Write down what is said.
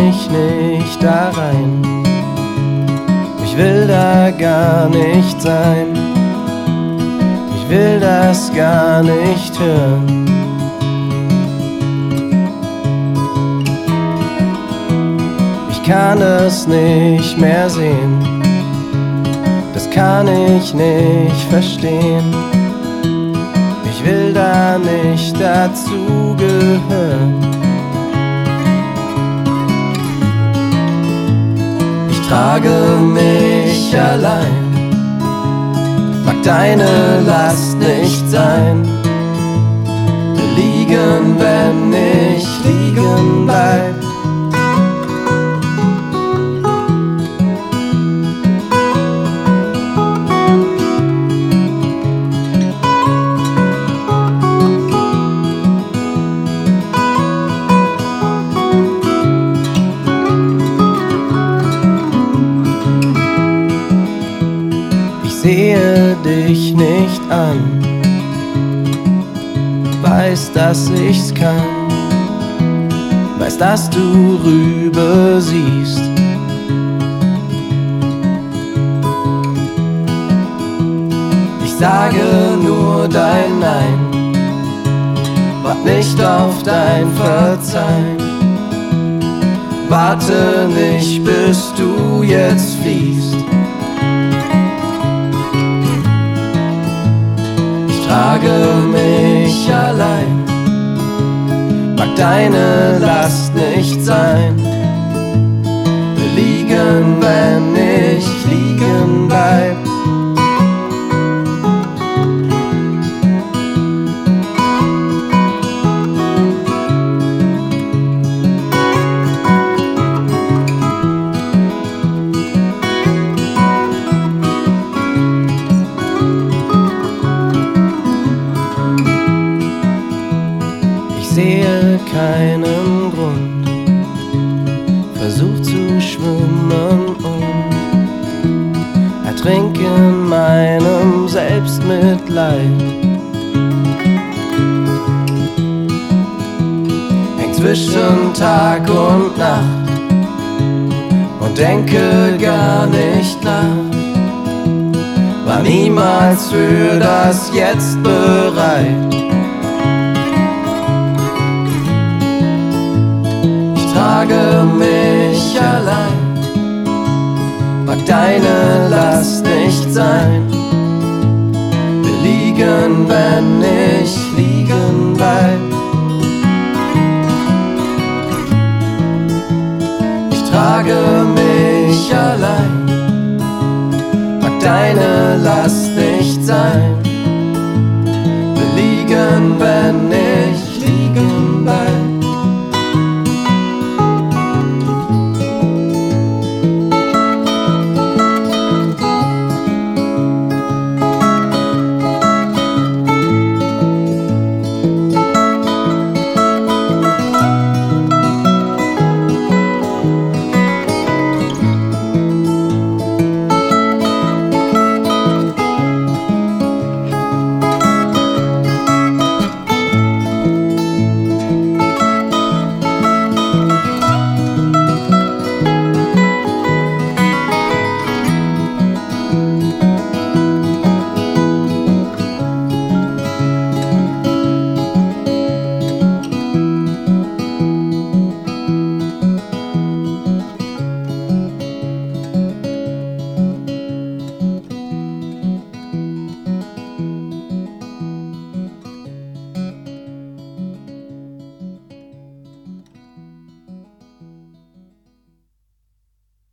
mich nicht da rein. Ich will da gar nicht sein. Ich will das gar nicht hören. Ich kann es nicht mehr sehen. Das kann ich nicht verstehen. Ich will da nicht dazugehören. Ich trage mich allein, mag deine Last nicht sein. Wir liegen, wenn ich liegen bleib. Ich sehe dich nicht an, weiß, dass ich's kann, weiß, dass du rüber siehst. Ich sage nur dein Nein, wart nicht auf dein Verzeihen. Warte nicht, bis du jetzt fliehst. Ich trage mich allein, mag deine Last nicht sein. Wir liegen, wenn ich liegen bleib. Ich sehe keinen Grund, versuch zu schwimmen und ertrink in meinem Selbstmitleid. Häng zwischen Tag und Nacht und denke gar nicht nach. War niemals für das Jetzt bereit. Ich trage mich allein, mag deine Last nicht sein. Wir liegen, wenn ich liegen bleib. Ich trage mich allein, mag deine Last nicht sein. Wir liegen, wenn